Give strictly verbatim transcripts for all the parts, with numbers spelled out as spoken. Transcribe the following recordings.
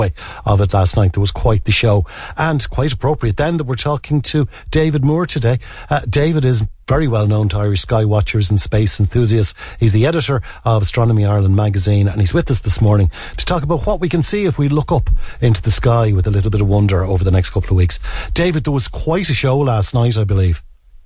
of it last night. There was quite the show, and quite appropriate then that we're talking to David Moore today. Uh, David is very well known to Irish sky watchers and space enthusiasts. He's the editor of Astronomy Ireland magazine, and he's with us this morning to talk about what we can see if we look up into the sky with a little bit of wonder over the next couple of weeks. David, there was quite a show last night, I believe.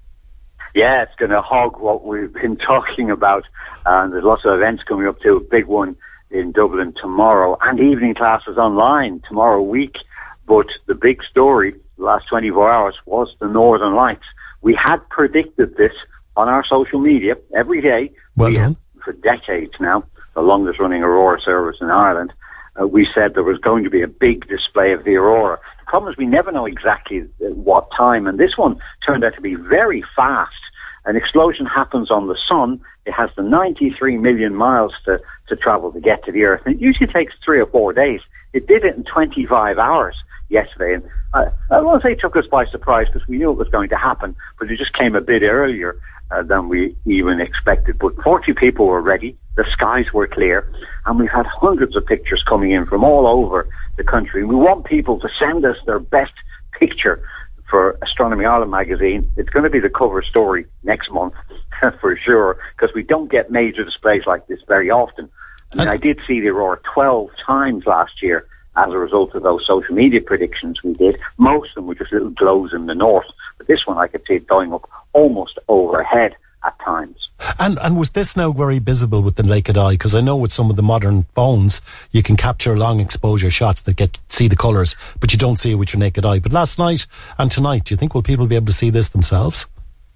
Yeah, it's going to hog what we've been talking about, and there's lots of events coming up too. A big one in Dublin tomorrow, and evening classes online tomorrow week. But the big story the last twenty-four hours was the Northern Lights. We had predicted this on our social media every day. Well we done. Have, for decades now, the longest running aurora service in Ireland. Uh, we said there was going to be a big display of the aurora. The problem is we never know exactly what time, and this one turned out to be very fast. An explosion happens on the sun. It has the ninety-three million miles to, to travel to get to the Earth. And it usually takes three or four days. It did it in twenty-five hours yesterday. And I, I won't say it took us by surprise because we knew it was going to happen, but it just came a bit earlier uh, than we even expected. But forty people were ready. The skies were clear. And we've had hundreds of pictures coming in from all over the country. We want people to send us their best picture for Astronomy Ireland magazine. It's going to be the cover story next month for sure, because we don't get major displays like this very often. I mean, I did see the aurora twelve times last year as a result of those social media predictions we did. Most of them were just little glows in the north, but this one I could see it going up almost overhead at times. And and was this now very visible with the naked eye? Because I know with some of the modern phones, you can capture long exposure shots that get see the colours, but you don't see it with your naked eye. But last night and tonight, do you think will people be able to see this themselves?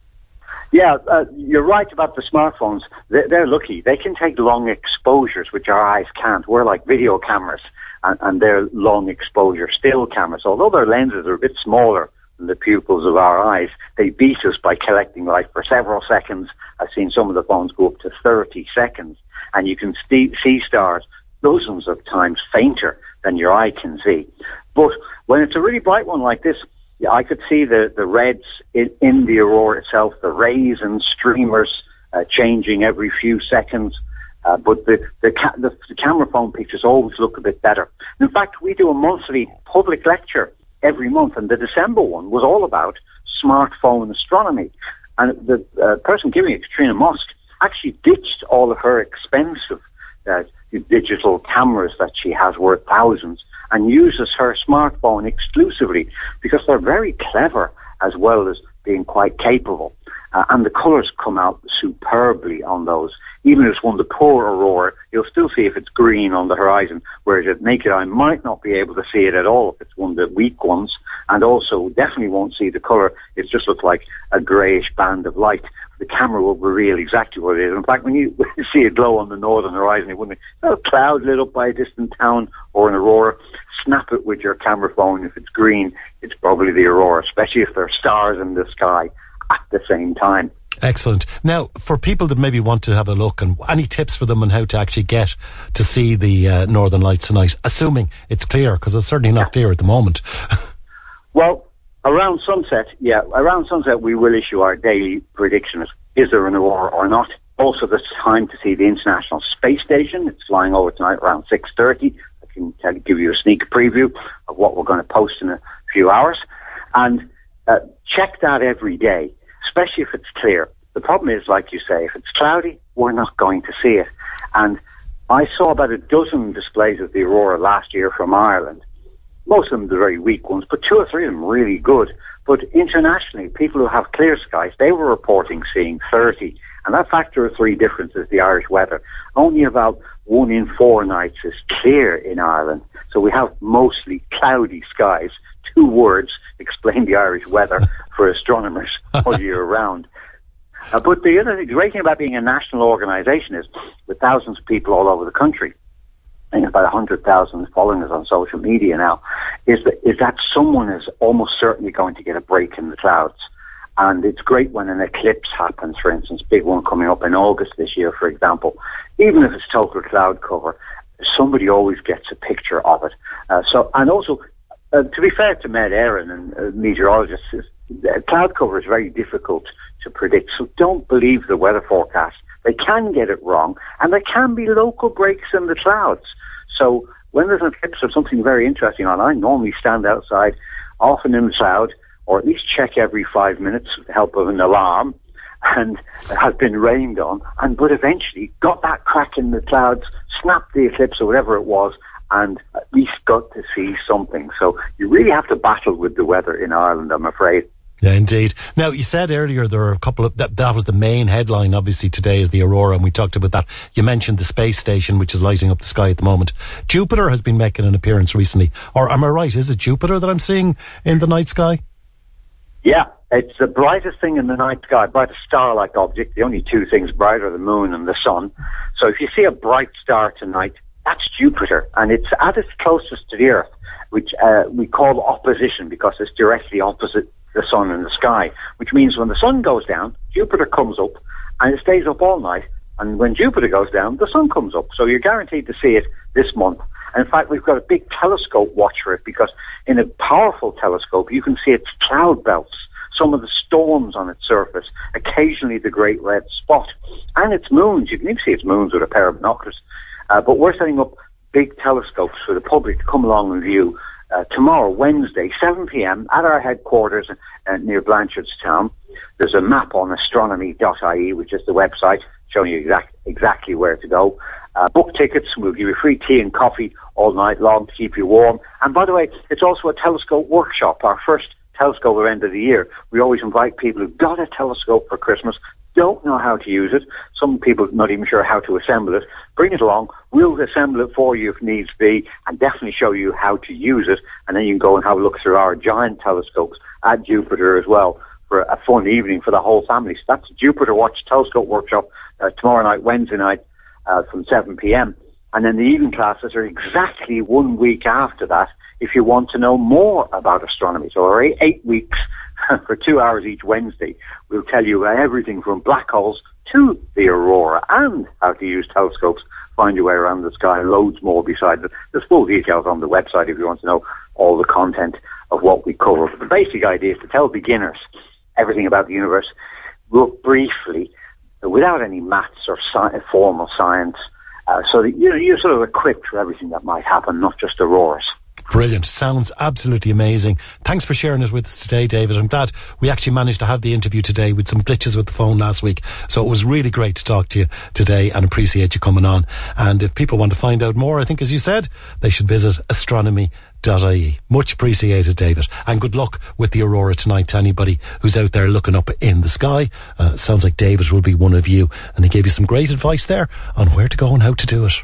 Yeah, uh, you're right about the smartphones. They're, they're lucky. They can take long exposures, which our eyes can't. We're like video cameras, and, and they're long exposure still cameras. Although their lenses are a bit smaller than the pupils of our eyes, they beat us by collecting light for several seconds. I've seen some of the phones go up to thirty seconds, and you can see, see stars dozens of times fainter than your eye can see. But when it's a really bright one like this, yeah, I could see the, the reds in, in the aurora itself, the rays and streamers uh, changing every few seconds. Uh, but the, the, ca- the, the camera phone pictures always look a bit better. In fact, we do a monthly public lecture every month, and the December one was all about smartphone astronomy. And the uh, person giving it, Katrina Musk, actually ditched all of her expensive uh, digital cameras that she has worth thousands and uses her smartphone exclusively because they're very clever as well as being quite capable. Uh, and the colours come out superbly on those. Even if it's one of the poor aurora, you'll still see if it's green on the horizon, whereas at naked eye might not be able to see it at all if it's one of the weak ones, and also definitely won't see the colour. It just looks like a greyish band of light. The camera will reveal exactly what it is. In fact, when you see a glow on the northern horizon, it wouldn't be a cloud lit up by a distant town or an aurora. Snap it with your camera phone. If it's green, it's probably the aurora, especially if there are stars in the sky at the same time. Excellent. Now, for people that maybe want to have a look, and any tips for them on how to actually get to see the uh, Northern Lights tonight, assuming it's clear, because it's certainly not clear at the moment. Well, around sunset, yeah, around sunset we will issue our daily predictions. Is there an aurora or not? Also, there's time to see the International Space Station. It's flying over tonight around six thirty. I can tell, give you a sneak preview of what we're going to post in a few hours. And uh, check that every day, especially if it's clear. The problem is, like you say, if it's cloudy, we're not going to see it. And I saw about a dozen displays of the aurora last year from Ireland. Most of them the very weak ones, but two or three of them really good. But internationally, people who have clear skies, they were reporting seeing thirty. And that factor of three difference is the Irish weather. Only about one in four nights is clear in Ireland. So we have mostly cloudy skies. Two words explain the Irish weather for astronomers all year round. Uh, but the other thing, the great thing about being a national organisation is, with thousands of people all over the country, and about one hundred thousand following us on social media now, is that, is that someone is almost certainly going to get a break in the clouds. And it's great when an eclipse happens, for instance, big one coming up in August this year, for example. Even if it's total cloud cover, somebody always gets a picture of it. Uh, so, and also, uh, to be fair to Med Éireann and uh, meteorologists, uh, cloud cover is very difficult to predict. So don't believe the weather forecast. They can get it wrong, and there can be local breaks in the clouds. So when there's an eclipse or something very interesting on, I normally stand outside, often in the cloud, or at least check every five minutes with the help of an alarm, and has been rained on, and but eventually got that crack in the clouds, snapped the eclipse or whatever it was, and at least got to see something. So you really have to battle with the weather in Ireland, I'm afraid. Yeah, indeed. Now, you said earlier there are a couple of... That, that was the main headline, obviously, today is the aurora, and we talked about that. You mentioned the space station, which is lighting up the sky at the moment. Jupiter has been making an appearance recently. Or am I right? Is it Jupiter that I'm seeing in the night sky? Yeah, it's the brightest thing in the night sky, brightest star-like object. The only two things bright are the moon and the sun. So if you see a bright star tonight, that's Jupiter, and it's at its closest to the Earth, which uh, we call opposition because it's directly opposite the sun in the sky, which means when the sun goes down, Jupiter comes up, and it stays up all night, and when Jupiter goes down, the sun comes up. So you're guaranteed to see it this month. And in fact, we've got a big telescope watch for it, because in a powerful telescope, you can see its cloud belts, some of the storms on its surface, occasionally the great red spot, and its moons. You can even see its moons with a pair of binoculars. Uh, but we're setting up big telescopes for the public to come along and view uh, tomorrow, Wednesday, seven p.m. at our headquarters uh, near Blanchardstown. There's a map on astronomy dot I E, which is the website showing you exact, exactly where to go. Uh, book tickets. We'll give you free tea and coffee all night long to keep you warm. And by the way, it's also a telescope workshop, our first telescope at the end of the year. We always invite people who've got a telescope for Christmas, don't know how to use it. Some people not even sure how to assemble it. Bring it along. We'll assemble it for you if needs be, and definitely show you how to use it. And then you can go and have a look through our giant telescopes at Jupiter as well for a fun evening for the whole family. So that's Jupiter Watch Telescope Workshop uh, tomorrow night, Wednesday night, uh, from seven p.m. And then the evening classes are exactly one week after that if you want to know more about astronomy. So our eight, eight weeks for two hours each Wednesday, we'll tell you everything from black holes to the aurora and how to use telescopes, find your way around the sky, loads more besides it. There's full details on the website if you want to know all the content of what we cover. But the basic idea is to tell beginners everything about the universe, look briefly, without any maths or sci- formal science, uh, so that you know, you're sort of equipped for everything that might happen, not just auroras. Brilliant. Sounds absolutely amazing. Thanks for sharing it with us today, David. I'm glad we actually managed to have the interview today with some glitches with the phone last week. So it was really great to talk to you today and appreciate you coming on. And if people want to find out more, I think, as you said, they should visit astronomy dot I E. Much appreciated, David. And good luck with the aurora tonight to anybody who's out there looking up in the sky. Uh, sounds like David will be one of you. And he gave you some great advice there on where to go and how to do it.